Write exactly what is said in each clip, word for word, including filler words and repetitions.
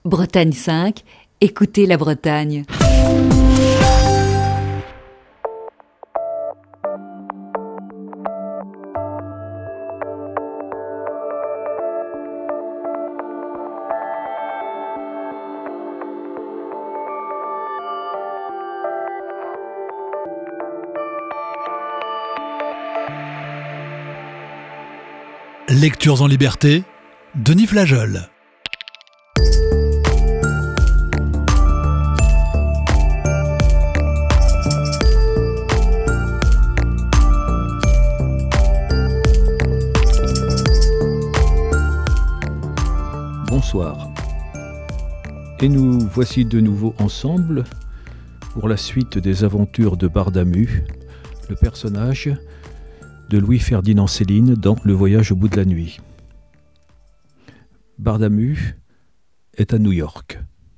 Bretagne cinq, écoutez la Bretagne. Lectures en liberté, Denis Flageol. Bonsoir. Et nous voici de nouveau ensemble pour la suite des aventures de Bardamu, le personnage de Louis-Ferdinand Céline dans Le Voyage au bout de la nuit. Bardamu est à New York.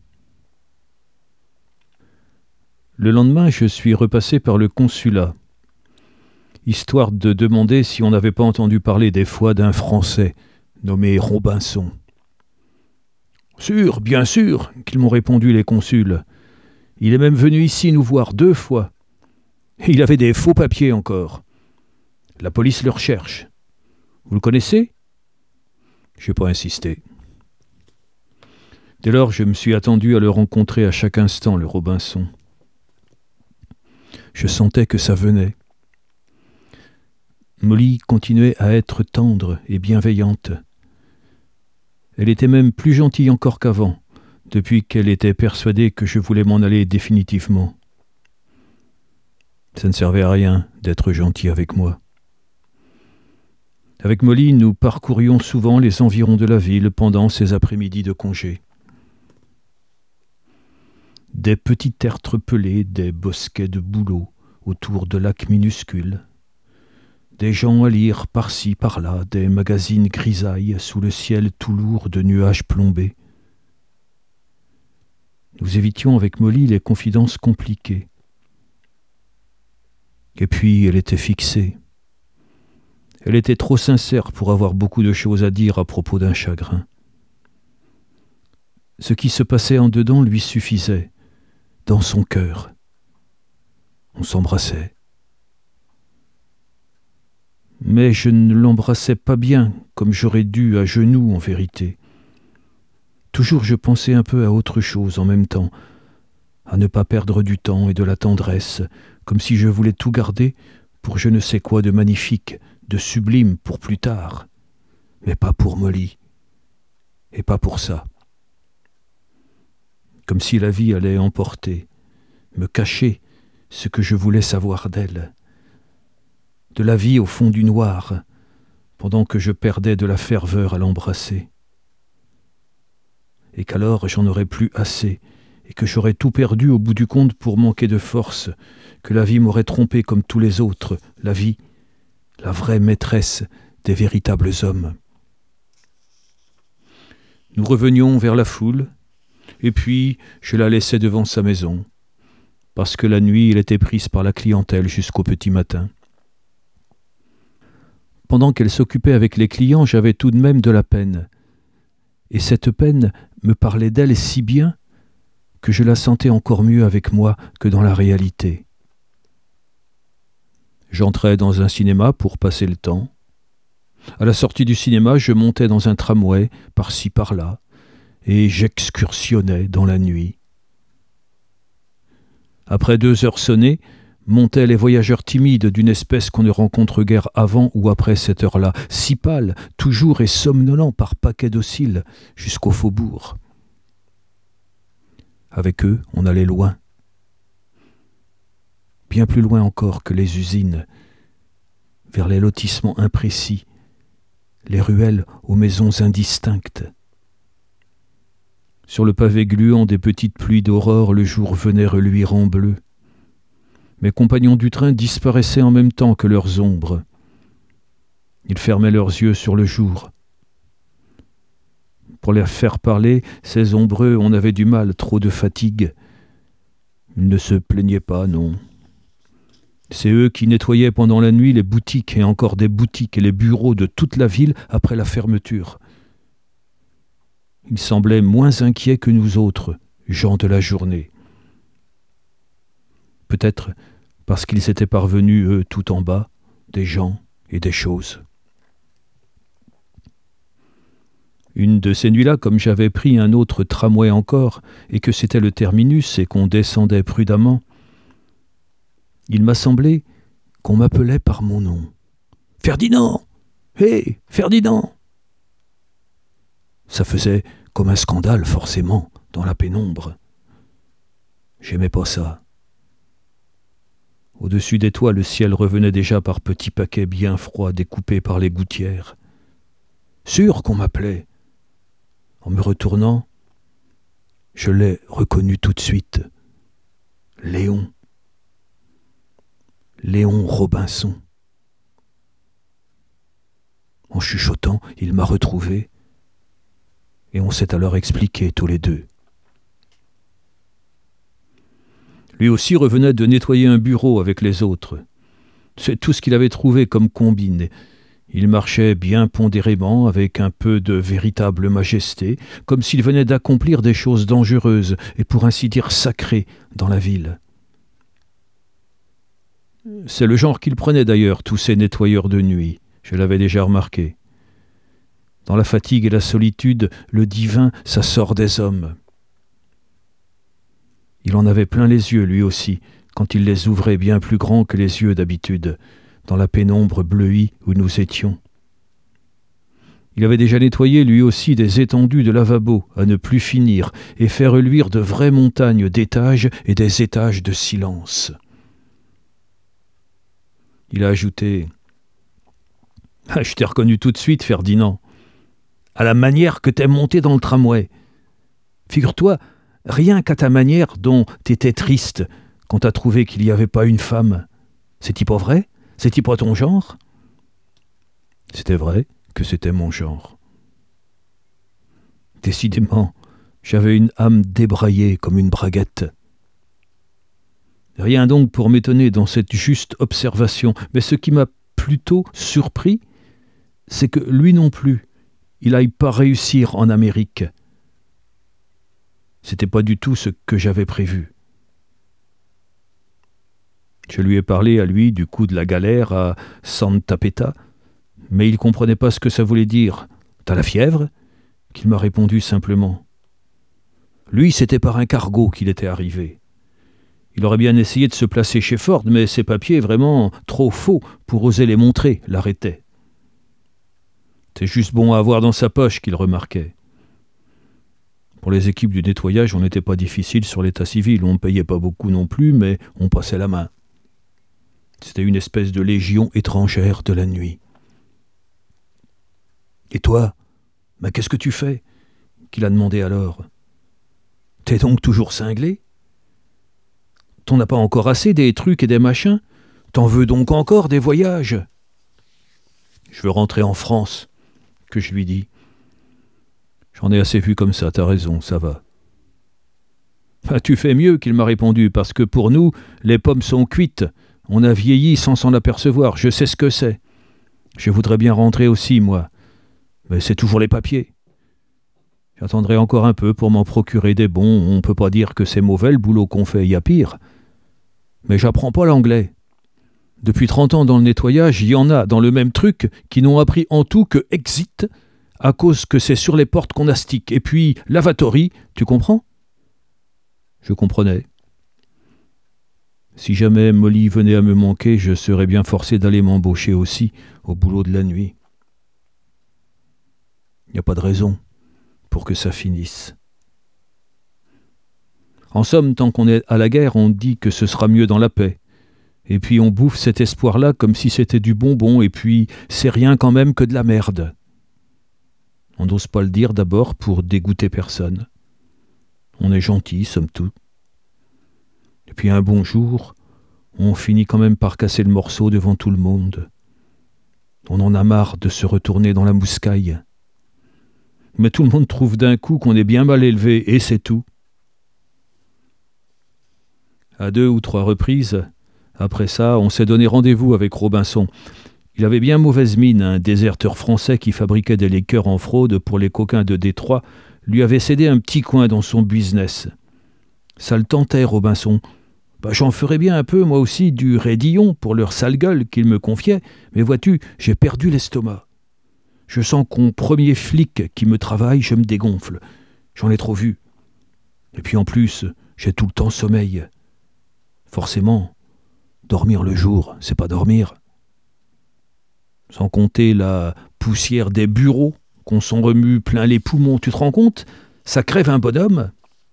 Le lendemain, je suis repassé par le consulat, histoire de demander si on n'avait pas entendu parler des fois d'un Français nommé Robinson. « Sûr, bien sûr, qu'ils m'ont répondu les consuls. Il est même venu ici nous voir deux fois. Il avait des faux papiers encore. La police le recherche. Vous le connaissez ?» Je n'ai pas insisté. Dès lors, je me suis attendu à le rencontrer à chaque instant, le Robinson. Je sentais que ça venait. Molly continuait à être tendre et bienveillante. Elle était même plus gentille encore qu'avant, depuis qu'elle était persuadée que je voulais m'en aller définitivement. Ça ne servait à rien d'être gentil avec moi. Avec Molly, nous parcourions souvent les environs de la ville pendant ces après-midi de congé. Des petits tertres pelés, des bosquets de bouleaux autour de lacs minuscules, des gens à lire par-ci par-là, des magazines grisailles sous le ciel tout lourd de nuages plombés. Nous évitions avec Molly les confidences compliquées. Et puis elle était fixée. Elle était trop sincère pour avoir beaucoup de choses à dire à propos d'un chagrin. Ce qui se passait en dedans lui suffisait, dans son cœur. On s'embrassait. Mais je ne l'embrassais pas bien, comme j'aurais dû, à genoux en vérité. Toujours je pensais un peu à autre chose en même temps, à ne pas perdre du temps et de la tendresse, comme si je voulais tout garder pour je ne sais quoi de magnifique, de sublime pour plus tard, mais pas pour Molly, et pas pour ça. Comme si la vie allait emporter, me cacher ce que je voulais savoir d'elle, de la vie au fond du noir, pendant que je perdais de la ferveur à l'embrasser, et qu'alors j'en aurais plus assez, et que j'aurais tout perdu au bout du compte pour manquer de force, que la vie m'aurait trompé comme tous les autres, la vie, la vraie maîtresse des véritables hommes. Nous revenions vers la foule, et puis je la laissais devant sa maison, parce que la nuit elle était prise par la clientèle jusqu'au petit matin. Pendant qu'elle s'occupait avec les clients, j'avais tout de même de la peine, et cette peine me parlait d'elle si bien que je la sentais encore mieux avec moi que dans la réalité. J'entrais dans un cinéma pour passer le temps. À la sortie du cinéma, je montais dans un tramway, par-ci par-là, et j'excursionnais dans la nuit. Après deux heures sonnées, montaient les voyageurs timides d'une espèce qu'on ne rencontre guère avant ou après cette heure-là, si pâles, toujours et somnolents par paquets dociles, jusqu'au faubourg. Avec eux, on allait loin. Bien plus loin encore que les usines, vers les lotissements imprécis, les ruelles aux maisons indistinctes. Sur le pavé gluant des petites pluies d'aurore, le jour venait reluire en bleu. Mes compagnons du train disparaissaient en même temps que leurs ombres. Ils fermaient leurs yeux sur le jour. Pour les faire parler, ces ombreux, on avait du mal, trop de fatigue. Ils ne se plaignaient pas, non. C'est eux qui nettoyaient pendant la nuit les boutiques et encore des boutiques et les bureaux de toute la ville après la fermeture. Ils semblaient moins inquiets que nous autres, gens de la journée. Peut-être parce qu'ils étaient parvenus, eux, tout en bas, des gens et des choses. Une de ces nuits-là, comme j'avais pris un autre tramway encore, et que c'était le terminus et qu'on descendait prudemment, il m'a semblé qu'on m'appelait par mon nom. « Ferdinand ! Hé, hey, Ferdinand !» Ça faisait comme un scandale, forcément, dans la pénombre. J'aimais pas ça. Au-dessus des toits, le ciel revenait déjà par petits paquets bien froids découpés par les gouttières. Sûr qu'on m'appelait. En me retournant, je l'ai reconnu tout de suite. Léon. Léon Robinson. En chuchotant, il m'a retrouvé et on s'est alors expliqué tous les deux. Lui aussi revenait de nettoyer un bureau avec les autres. C'est tout ce qu'il avait trouvé comme combine. Il marchait bien pondérément, avec un peu de véritable majesté, comme s'il venait d'accomplir des choses dangereuses et pour ainsi dire sacrées dans la ville. C'est le genre qu'il prenait d'ailleurs, tous ces nettoyeurs de nuit, je l'avais déjà remarqué. Dans la fatigue et la solitude, le divin, ça sort des hommes. Il en avait plein les yeux, lui aussi, quand il les ouvrait bien plus grands que les yeux d'habitude, dans la pénombre bleuie où nous étions. Il avait déjà nettoyé lui aussi des étendues de lavabo à ne plus finir et faire luire de vraies montagnes d'étages et des étages de silence. Il a ajouté « Ah, je t'ai reconnu tout de suite, Ferdinand, à la manière que t'es monté dans le tramway. Figure-toi, rien qu'à ta manière dont t'étais triste quand t'as trouvé qu'il n'y avait pas une femme. C'est-il pas vrai ? C'est-il pas ton genre ?» C'était vrai que c'était mon genre. Décidément, j'avais une âme débraillée comme une braguette. Rien donc pour m'étonner dans cette juste observation, mais ce qui m'a plutôt surpris, c'est que lui non plus, il n'aille pas réussir en Amérique. C'était pas du tout ce que j'avais prévu. Je lui ai parlé à lui du coup de la galère à Santa Peta, mais il comprenait pas ce que ça voulait dire. « T'as la fièvre ?» qu'il m'a répondu simplement. Lui, c'était par un cargo qu'il était arrivé. Il aurait bien essayé de se placer chez Ford, mais ses papiers, vraiment trop faux pour oser les montrer, l'arrêtaient. C'est juste bon à avoir dans sa poche, qu'il remarquait. Pour les équipes du nettoyage, on n'était pas difficile sur l'état civil. On ne payait pas beaucoup non plus, mais on passait la main. C'était une espèce de légion étrangère de la nuit. « Et toi, ben qu'est-ce que tu fais ?» qu'il a demandé alors. « T'es donc toujours cinglé ? T'en as pas encore assez des trucs et des machins ? T'en veux donc encore des voyages ? » « Je veux rentrer en France, » que je lui dis. « J'en ai assez vu comme ça, t'as raison, ça va. » Ben, tu fais mieux, qu'il m'a répondu, parce que pour nous, les pommes sont cuites. On a vieilli sans s'en apercevoir, je sais ce que c'est. Je voudrais bien rentrer aussi, moi. Mais c'est toujours les papiers. J'attendrai encore un peu pour m'en procurer des bons. On ne peut pas dire que c'est mauvais le boulot qu'on fait, il y a pire. Mais j'apprends pas l'anglais. Depuis trente ans dans le nettoyage, il y en a dans le même truc qui n'ont appris en tout que exit, à cause que c'est sur les portes qu'on astique. Et puis lavatory, tu comprends ? Je comprenais. Si jamais Molly venait à me manquer, je serais bien forcé d'aller m'embaucher aussi au boulot de la nuit. Il n'y a pas de raison pour que ça finisse. En somme, tant qu'on est à la guerre, on dit que ce sera mieux dans la paix. Et puis on bouffe cet espoir-là comme si c'était du bonbon, et puis c'est rien quand même que de la merde. On n'ose pas le dire d'abord pour dégoûter personne. On est gentil, somme toute. Et puis un bon jour, on finit quand même par casser le morceau devant tout le monde. On en a marre de se retourner dans la mouscaille. Mais tout le monde trouve d'un coup qu'on est bien mal élevé, et c'est tout. À deux ou trois reprises, après ça, on s'est donné rendez-vous avec Robinson. Il avait bien mauvaise mine, un déserteur français qui fabriquait des liqueurs en fraude pour les coquins de Détroit, lui avait cédé un petit coin dans son business. Ça le tentait, Robinson. Bah, j'en ferais bien un peu, moi aussi, du raidillon pour leur sale gueule qu'ils me confiaient, mais vois-tu, j'ai perdu l'estomac. Je sens qu'au premier flic qui me travaille, je me dégonfle. J'en ai trop vu. Et puis en plus, j'ai tout le temps sommeil. Forcément, dormir le jour, c'est pas dormir. Sans compter la poussière des bureaux, qu'on s'en remue plein les poumons, tu te rends compte? Ça crève un bonhomme.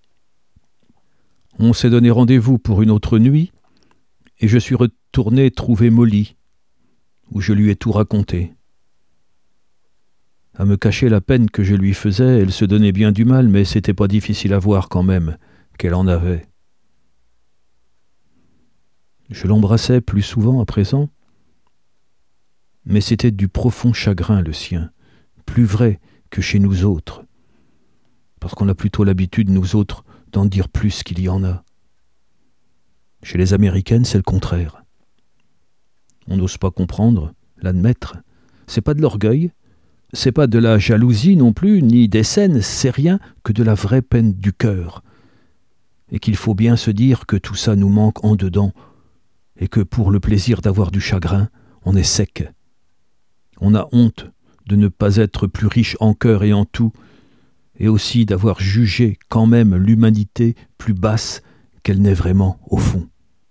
On s'est donné rendez-vous pour une autre nuit, et je suis retourné trouver Molly, où je lui ai tout raconté. À me cacher la peine que je lui faisais, elle se donnait bien du mal, mais c'était pas difficile à voir quand même qu'elle en avait. Je l'embrassais plus souvent à présent, mais c'était du profond chagrin le sien, plus vrai que chez nous autres, parce qu'on a plutôt l'habitude, nous autres, d'en dire plus qu'il y en a. Chez les Américaines, c'est le contraire. On n'ose pas comprendre, l'admettre. C'est pas de l'orgueil, c'est pas de la jalousie non plus, ni des scènes, c'est rien que de la vraie peine du cœur. Et qu'il faut bien se dire que tout ça nous manque en dedans, et que pour le plaisir d'avoir du chagrin, on est sec. On a honte de ne pas être plus riche en cœur et en tout, et aussi d'avoir jugé quand même l'humanité plus basse qu'elle n'est vraiment au fond.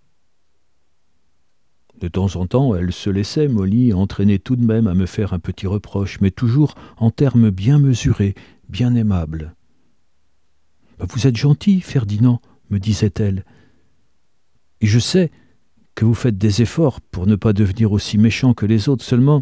De temps en temps, elle se laissait, Molly, entraîner tout de même à me faire un petit reproche, mais toujours en termes bien mesurés, bien aimables. « Vous êtes gentil, Ferdinand, me disait-elle, et je sais que vous faites des efforts pour ne pas devenir aussi méchant que les autres, seulement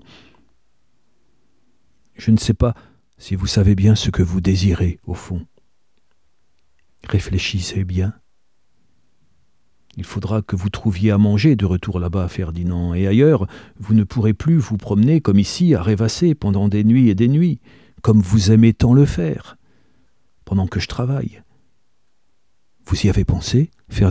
je ne sais pas si vous savez bien ce que vous désirez, au fond. Réfléchissez bien. Il faudra que vous trouviez à manger de retour là-bas, Ferdinand, et ailleurs, vous ne pourrez plus vous promener comme ici à rêvasser pendant des nuits et des nuits, comme vous aimez tant le faire, pendant que je travaille. Vous y avez pensé, Ferdinand ?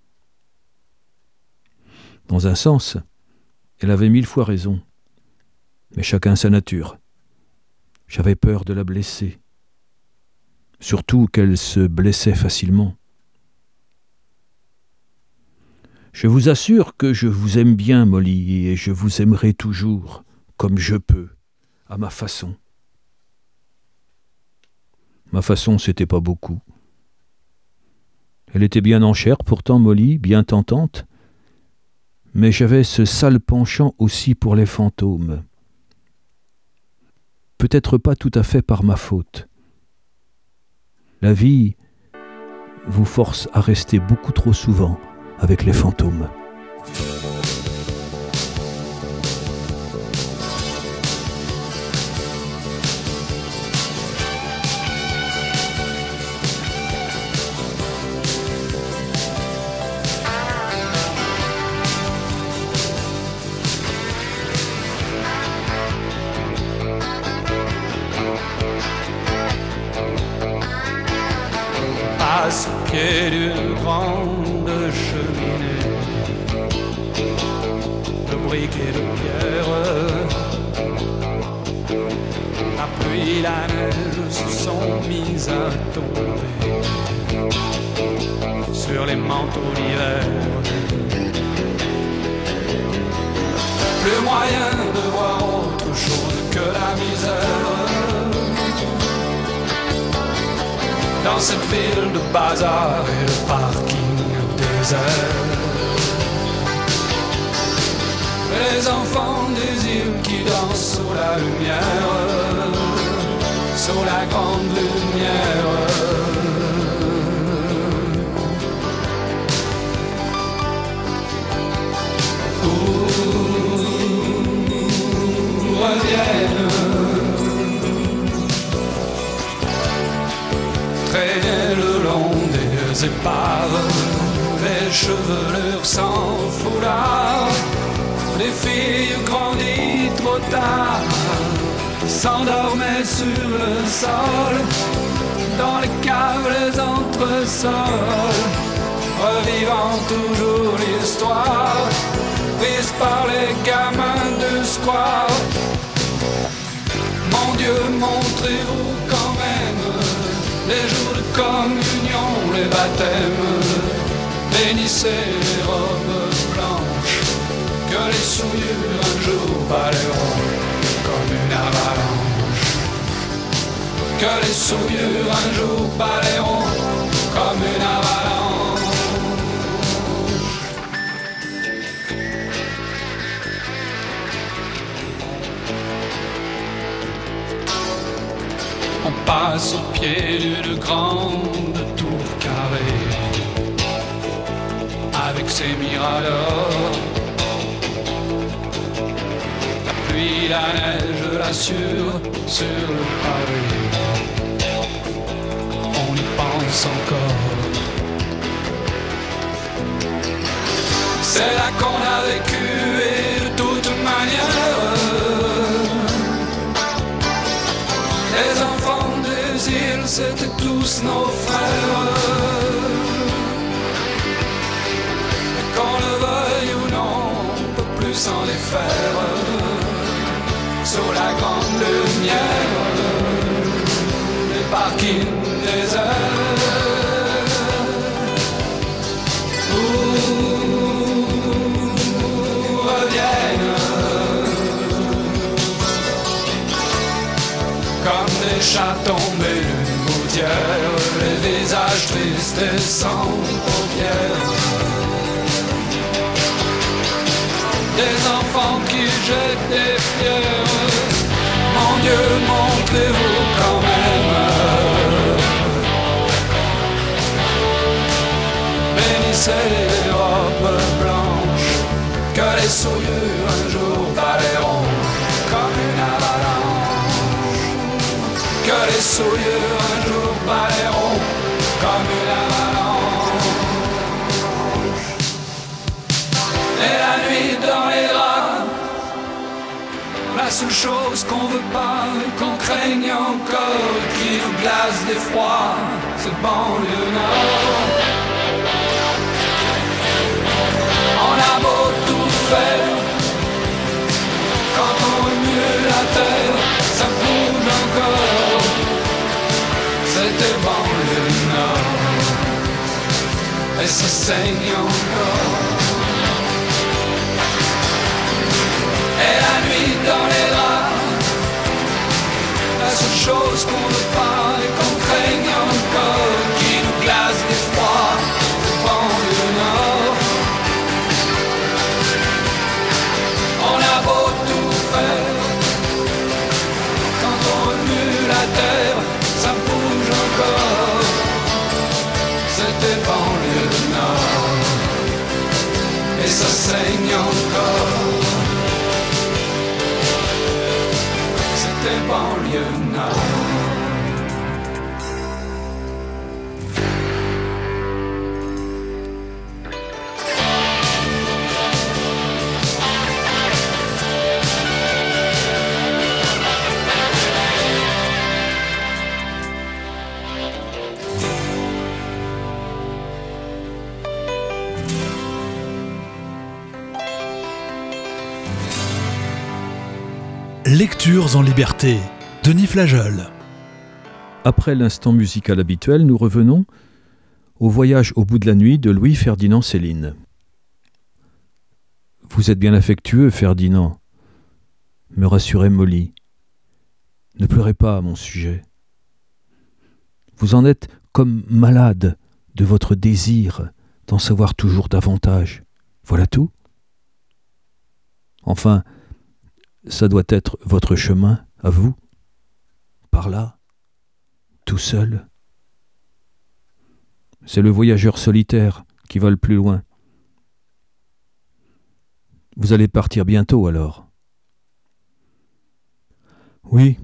Dans un sens, elle avait mille fois raison, mais chacun sa nature. J'avais peur de la blesser, surtout qu'elle se blessait facilement. Je vous assure que je vous aime bien, Molly, et je vous aimerai toujours, comme je peux, à ma façon. Ma façon, c'était pas beaucoup. Elle était bien en chair, pourtant, Molly, bien tentante, mais j'avais ce sale penchant aussi pour les fantômes. Peut-être pas tout à fait par ma faute. La vie vous force à rester beaucoup trop souvent avec les fantômes. Passe au pied d'une grande cheminée, de briques et de pierres. La pluie et la neige se sont mises à tomber sur les manteaux d'hiver. Plus moyen de voir autre chose que la misère dans cette ville de bazar et de parking désert. Les enfants des îles qui dansent sous la lumière, sous la grande lumière. Où reviennent traîner le long des épaves, les chevelures sans foulard, les filles grandies trop tard, s'endormaient sur le sol, dans les caves, les entresols, revivant toujours l'histoire, prise par les gamins du square. Mon Dieu, montrez-vous quand même les jours de communion, les baptêmes, bénissez les robes blanches, que les souillures un jour balayeront comme une avalanche, que les souillures un jour balayeront comme une avalanche. On passe au pied d'une grande tour carrée avec ses miradors. La pluie, la neige, la sueur sur le pavé. On y pense encore. C'est là qu'on a vécu et de toute manière les enfants des îles, c'était tous nos frères. Et qu'on le veuille ou non, on peut plus s'en défaire. Sous la grande lumière, les parkings déserts, où reviennent comme des chats tombés d'une gouttière, les visages tristes et sans paupières, des enfants qui jettent des pierres. Mon Dieu, montrez-vous quand même. Bénissez les robes blanches, que les souillures un jour balayeront comme une avalanche, que les souillures un jour balayeront comme une avalanche. Et la nuit dans les draps, la seule chose qu'on veut pas, qu'on craigne encore, qui nous glace d'effroi, c'est le banlieue nord. On a beau tout faire, quand on remue la terre, ça bouge encore. C'était banlieue nord, et ça saigne encore. Et la nuit dans les draps, la seule chose qu'on veut pas et qu'on craigne encore, qui nous glace d'effroi, c'est banlieue nord. On a beau tout faire, quand on remue la terre, ça bouge encore. C'était banlieue nord, et ça saigne encore. C'était banlieue nord. Lectures en liberté, Denis Flageol. Après l'instant musical habituel, nous revenons au voyage au bout de la nuit de Louis-Ferdinand Céline. Vous êtes bien affectueux, Ferdinand, me rassurait Molly. Ne pleurez pas à mon sujet. Vous en êtes comme malade de votre désir d'en savoir toujours davantage. Voilà tout. Enfin, ça doit être votre chemin, à vous, par là, tout seul. C'est le voyageur solitaire qui va le plus loin. Vous allez partir bientôt alors. Oui.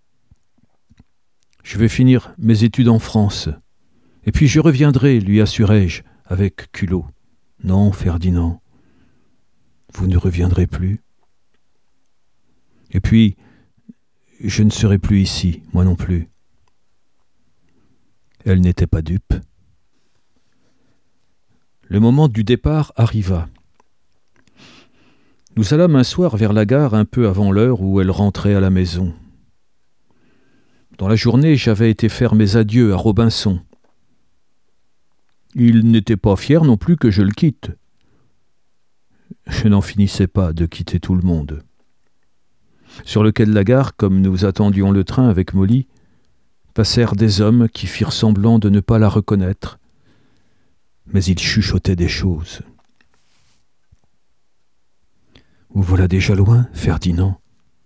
Je vais finir mes études en France, et puis je reviendrai, lui assurai-je, avec culot. Non, Ferdinand, vous ne reviendrez plus. Et puis, je ne serai plus ici, moi non plus. Elle n'était pas dupe. Le moment du départ arriva. Nous allâmes un soir vers la gare un peu avant l'heure où elle rentrait à la maison. Dans la journée, j'avais été faire mes adieux à Robinson. Il n'était pas fier non plus que je le quitte. Je n'en finissais pas de quitter tout le monde. Sur le quai de la gare, comme nous attendions le train avec Molly, passèrent des hommes qui firent semblant de ne pas la reconnaître, mais ils chuchotaient des choses. « Vous voilà déjà loin, Ferdinand ?»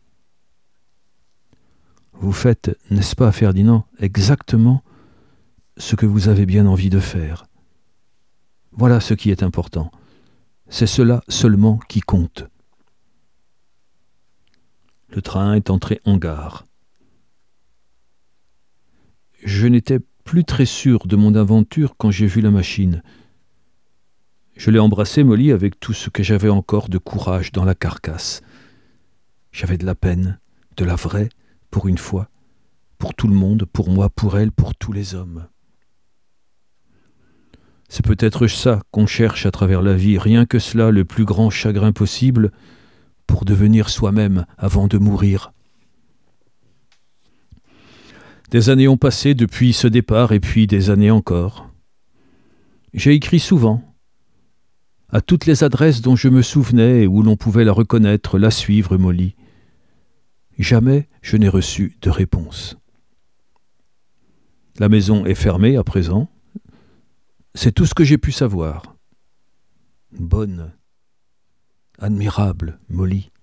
Vous faites, n'est-ce pas, Ferdinand, exactement ce que vous avez bien envie de faire. Voilà ce qui est important. C'est cela seulement qui compte. Le train est entré en gare. Je n'étais plus très sûr de mon aventure quand j'ai vu la machine. Je l'ai embrassée, Molly, avec tout ce que j'avais encore de courage dans la carcasse. J'avais de la peine, de la vraie, pour une fois, pour tout le monde, pour moi, pour elle, pour tous les hommes. C'est peut-être ça qu'on cherche à travers la vie, rien que cela, le plus grand chagrin possible, pour devenir soi-même avant de mourir. Des années ont passé depuis ce départ, et puis des années encore. J'ai écrit souvent, à toutes les adresses dont je me souvenais et où l'on pouvait la reconnaître, la suivre, Molly. Jamais je n'ai reçu de réponse. La maison est fermée à présent. C'est tout ce que j'ai pu savoir. Bonne, admirable Molly.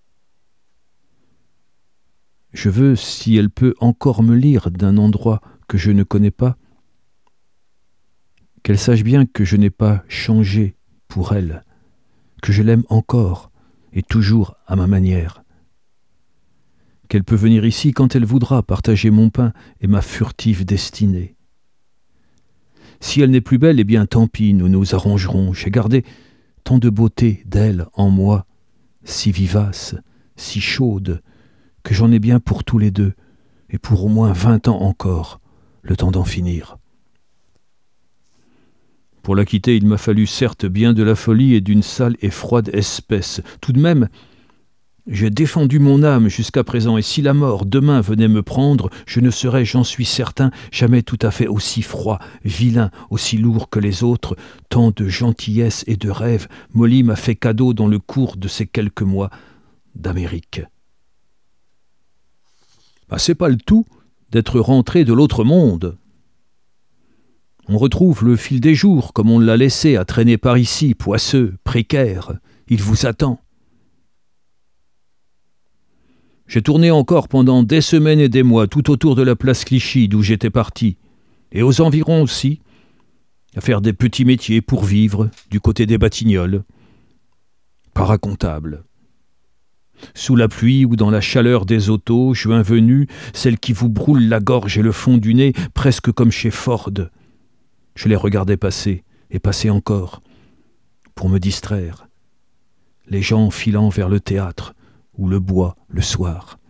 Je veux, si elle peut encore me lire d'un endroit que je ne connais pas, qu'elle sache bien que je n'ai pas changé pour elle, que je l'aime encore et toujours à ma manière. Qu'elle peut venir ici quand elle voudra partager mon pain et ma furtive destinée. Si elle n'est plus belle, eh bien tant pis, nous nous arrangerons. J'ai gardé tant de beauté d'elle en moi, si vivace, si chaude, que j'en ai bien pour tous les deux, et pour au moins vingt ans encore, le temps d'en finir. Pour la quitter, il m'a fallu certes bien de la folie et d'une sale et froide espèce. Tout de même, j'ai défendu mon âme jusqu'à présent, et si la mort demain venait me prendre, je ne serais, j'en suis certain, jamais tout à fait aussi froid, vilain, aussi lourd que les autres. Tant de gentillesse et de rêve Molly m'a fait cadeau dans le cours de ces quelques mois d'Amérique. Bah, c'est pas le tout d'être rentré de l'autre monde. On retrouve le fil des jours, comme on l'a laissé à traîner par ici, poisseux, précaire. Il vous attend. J'ai tourné encore pendant des semaines et des mois tout autour de la place Clichy d'où j'étais parti, et aux environs aussi, à faire des petits métiers pour vivre du côté des Batignolles. Paracomptable. Sous la pluie ou dans la chaleur des autos, juin venu, celle qui vous brûle la gorge et le fond du nez, presque comme chez Ford. Je les regardais passer, et passer encore, pour me distraire. Les gens filant vers le théâtre, ou le bois le soir.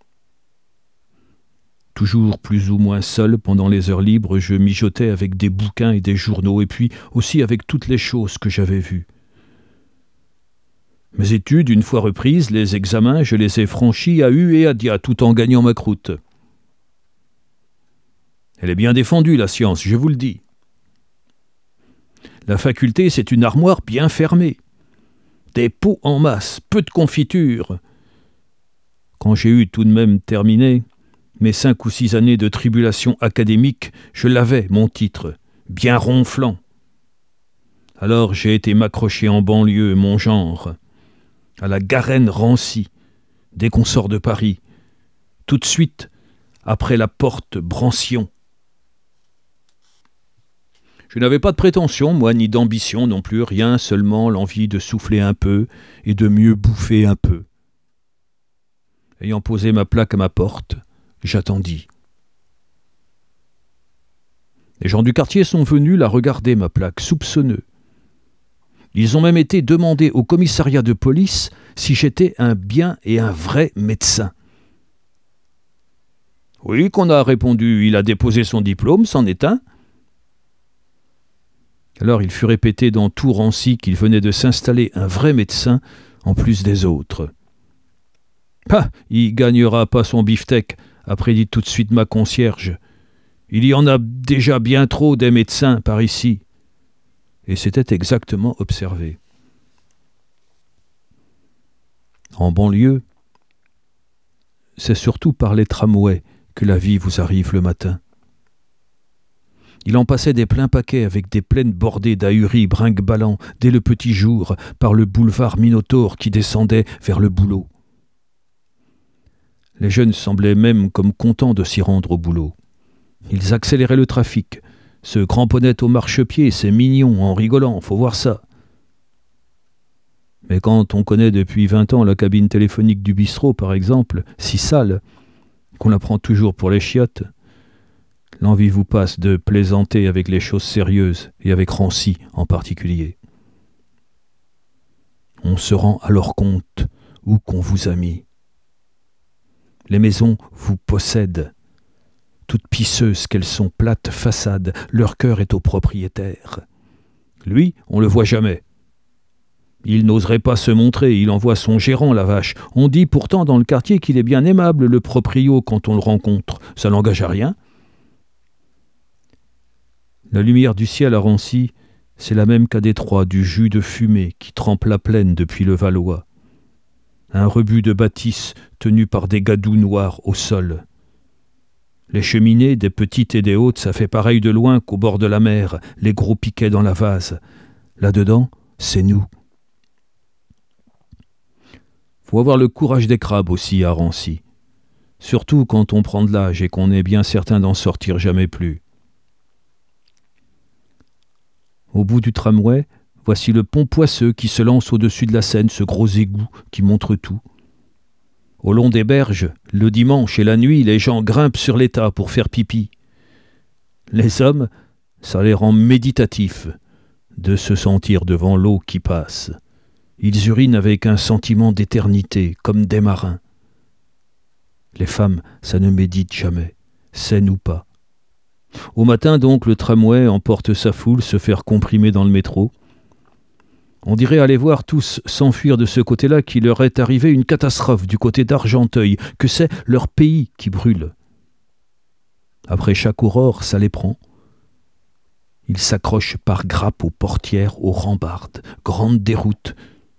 Toujours plus ou moins seul pendant les heures libres, je mijotais avec des bouquins et des journaux, et puis aussi avec toutes les choses que j'avais vues. Mes études, une fois reprises, les examens, je les ai franchis à hu et à dia, tout en gagnant ma croûte. Elle est bien défendue, la science, je vous le dis. La faculté, c'est une armoire bien fermée. Des pots en masse, peu de confiture. Quand j'ai eu tout de même terminé mes cinq ou six années de tribulation académique, je l'avais, mon titre, bien ronflant. Alors j'ai été m'accrocher en banlieue, mon genre, à la Garenne rancie, dès qu'on sort de Paris, tout de suite après la porte Brancion. Je n'avais pas de prétention, moi, ni d'ambition non plus, rien, seulement l'envie de souffler un peu et de mieux bouffer un peu. Ayant posé ma plaque à ma porte, j'attendis. Les gens du quartier sont venus la regarder, ma plaque, soupçonneux. Ils ont même été demander au commissariat de police si j'étais un bien et un vrai médecin. Oui, qu'on a répondu, il a déposé son diplôme, c'en est un. Alors il fut répété dans tout Rancy qu'il venait de s'installer un vrai médecin en plus des autres. Ah, il gagnera pas son beefsteak a prédit tout de suite ma concierge. Il y en a déjà bien trop des médecins par ici. Et c'était exactement observé. En banlieue, c'est surtout par les tramways que la vie vous arrive le matin. Il en passait des pleins paquets avec des plaines bordées d'ahuris brinque-ballants dès le petit jour par le boulevard Minotaure qui descendait vers le boulot. Les jeunes semblaient même comme contents de s'y rendre au boulot. Ils accéléraient le trafic, se cramponnaient au marchepied, c'est mignon, en rigolant, faut voir ça. Mais quand on connaît depuis vingt ans la cabine téléphonique du bistrot, par exemple, si sale, qu'on la prend toujours pour les chiottes, l'envie vous passe de plaisanter avec les choses sérieuses, et avec Rancy en particulier. On se rend alors compte où qu'on vous a mis. Les maisons vous possèdent. Toutes pisseuses qu'elles sont, plates façades, leur cœur est au propriétaire. Lui, on le voit jamais. Il n'oserait pas se montrer, il envoie son gérant, la vache. On dit pourtant dans le quartier qu'il est bien aimable, le proprio, quand on le rencontre. Ça n'engage à rien. La lumière du ciel à Rancy, c'est la même qu'à Détroit, du jus de fumée qui trempe la plaine depuis le Valois. Un rebut de bâtisse tenu par des gadous noirs au sol. Les cheminées, des petites et des hautes, ça fait pareil de loin qu'au bord de la mer, les gros piquets dans la vase. Là-dedans, c'est nous. Faut avoir le courage des crabes aussi à Rancy. Surtout quand on prend de l'âge et qu'on est bien certain d'en sortir jamais plus. Au bout du tramway, voici le pont Poisseux qui se lance au-dessus de la Seine, ce gros égout qui montre tout. Au long des berges, le dimanche et la nuit, les gens grimpent sur l'état pour faire pipi. Les hommes, ça les rend méditatifs de se sentir devant l'eau qui passe. Ils urinent avec un sentiment d'éternité, comme des marins. Les femmes, ça ne médite jamais, saine ou pas. Au matin donc, le tramway emporte sa foule se faire comprimer dans le métro. On dirait aller voir tous s'enfuir de ce côté-là qu'il leur est arrivé une catastrophe du côté d'Argenteuil, que c'est leur pays qui brûle. Après chaque aurore, ça les prend. Ils s'accrochent par grappes aux portières, aux rambardes, grande déroute.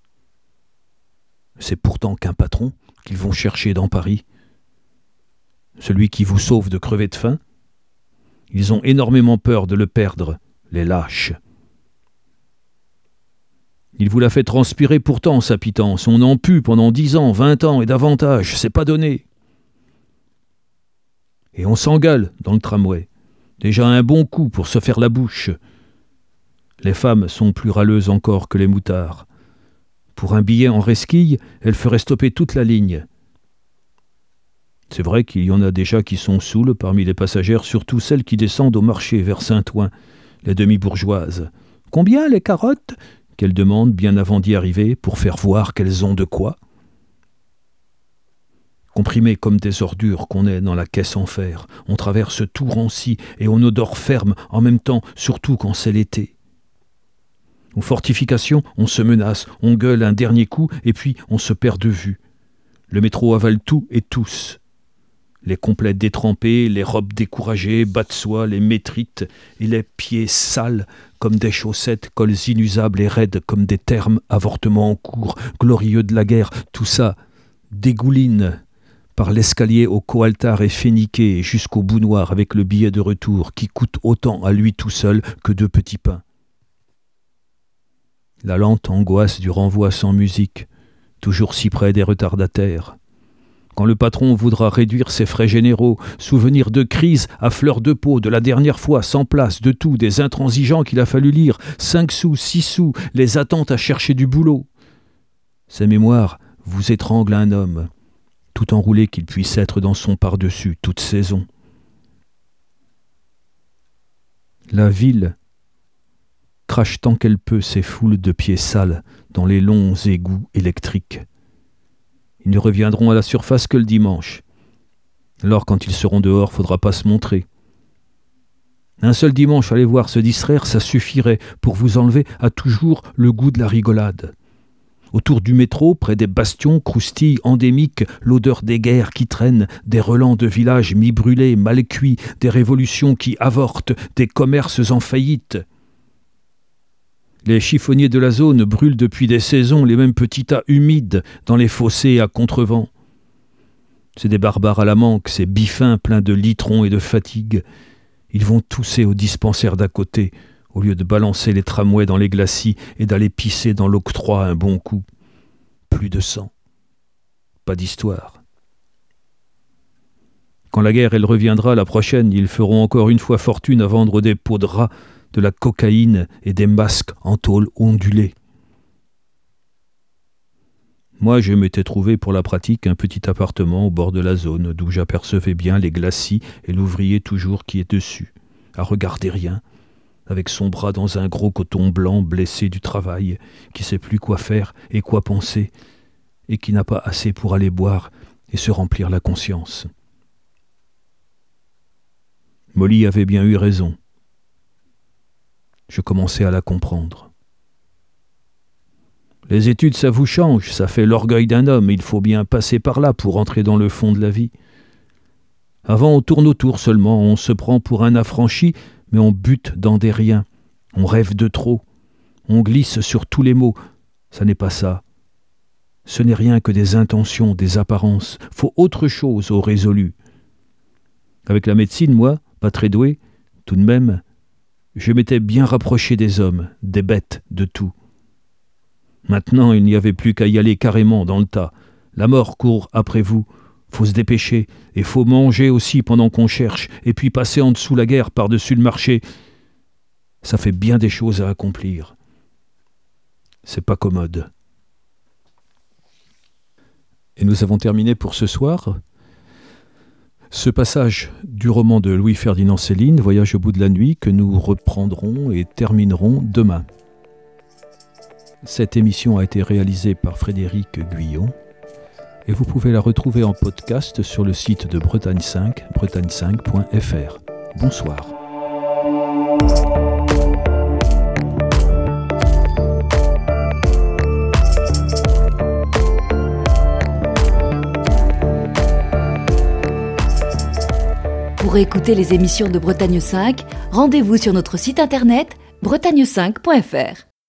C'est pourtant qu'un patron qu'ils vont chercher dans Paris. Celui qui vous sauve de crever de faim. Ils ont énormément peur de le perdre, les lâches. Il vous l'a fait transpirer pourtant, sa pitance. On en pue pendant dix ans, vingt ans et davantage, c'est pas donné. Et on s'engueule dans le tramway. Déjà un bon coup pour se faire la bouche. Les femmes sont plus râleuses encore que les moutards. Pour un billet en resquille, elles feraient stopper toute la ligne. C'est vrai qu'il y en a déjà qui sont saoules parmi les passagères, surtout celles qui descendent au marché vers Saint-Ouen, les demi-bourgeoises. « Combien les carottes ?» qu'elles demandent bien avant d'y arriver pour faire voir qu'elles ont de quoi. Comprimés comme des ordures qu'on est dans la caisse en fer, on traverse tout Rancy et on odore ferme en même temps, surtout quand c'est l'été. Aux fortifications, on se menace, on gueule un dernier coup et puis on se perd de vue. Le métro avale tout et tous. Les complets détrempés, les robes découragées, bas de soie, les métrites et les pieds sales comme des chaussettes, cols inusables et raides comme des termes, avortements en cours, glorieux de la guerre, tout ça dégouline par l'escalier au coaltar efféniqué jusqu'au bout noir avec le billet de retour qui coûte autant à lui tout seul que deux petits pains. La lente angoisse du renvoi sans musique, toujours si près des retardataires. Quand le patron voudra réduire ses frais généraux, souvenir de crise à fleur de peau, de la dernière fois, sans place, de tout, des intransigeants qu'il a fallu lire, cinq sous, six sous, les attentes à chercher du boulot. Ces mémoires vous étranglent un homme, tout enroulé qu'il puisse être dans son par-dessus, toute saison. La ville crache tant qu'elle peut ses foules de pieds sales dans les longs égouts électriques. Ils ne reviendront à la surface que le dimanche. Alors, quand ils seront dehors, faudra pas se montrer. Un seul dimanche, aller voir se distraire, ça suffirait pour vous enlever à toujours le goût de la rigolade. Autour du métro, près des bastions, croustille endémique l'odeur des guerres qui traînent, des relents de villages mi-brûlés, mal cuits, des révolutions qui avortent, des commerces en faillite. Les chiffonniers de la zone brûlent depuis des saisons les mêmes petits tas humides dans les fossés à contrevent. C'est des barbares à la manque, ces biffins pleins de litrons et de fatigue. Ils vont tousser au dispensaire d'à côté, au lieu de balancer les tramways dans les glacis et d'aller pisser dans l'octroi un bon coup. Plus de sang. Pas d'histoire. Quand la guerre elle reviendra la prochaine, ils feront encore une fois fortune à vendre des pots de rats, de la cocaïne et des masques en tôle ondulée. Moi, je m'étais trouvé pour la pratique un petit appartement au bord de la zone, d'où j'apercevais bien les glacis et l'ouvrier toujours qui est dessus, à regarder rien, avec son bras dans un gros coton blanc blessé du travail, qui sait plus quoi faire et quoi penser, et qui n'a pas assez pour aller boire et se remplir la conscience. Molly avait bien eu raison. Je commençais à la comprendre. Les études, ça vous change, ça fait l'orgueil d'un homme, il faut bien passer par là pour entrer dans le fond de la vie. Avant, on tourne autour seulement, on se prend pour un affranchi, mais on bute dans des riens, on rêve de trop, on glisse sur tous les mots. Ça n'est pas ça. Ce n'est rien que des intentions, des apparences. Faut autre chose au résolu. Avec la médecine, moi, pas très doué, tout de même, je m'étais bien rapproché des hommes, des bêtes, de tout. Maintenant, il n'y avait plus qu'à y aller carrément dans le tas. La mort court après vous. Faut se dépêcher, et faut manger aussi pendant qu'on cherche, et puis passer en dessous la guerre par-dessus le marché. Ça fait bien des choses à accomplir. C'est pas commode. Et nous avons terminé pour ce soir ce passage du roman de Louis-Ferdinand Céline, Voyage au bout de la nuit, que nous reprendrons et terminerons demain. Cette émission a été réalisée par Frédéric Guyon et vous pouvez la retrouver en podcast sur le site de Bretagne cinq, bretagne cinq point f r. Bonsoir. Pour écouter les émissions de Bretagne cinq, rendez-vous sur notre site internet bretagne cinq point f r.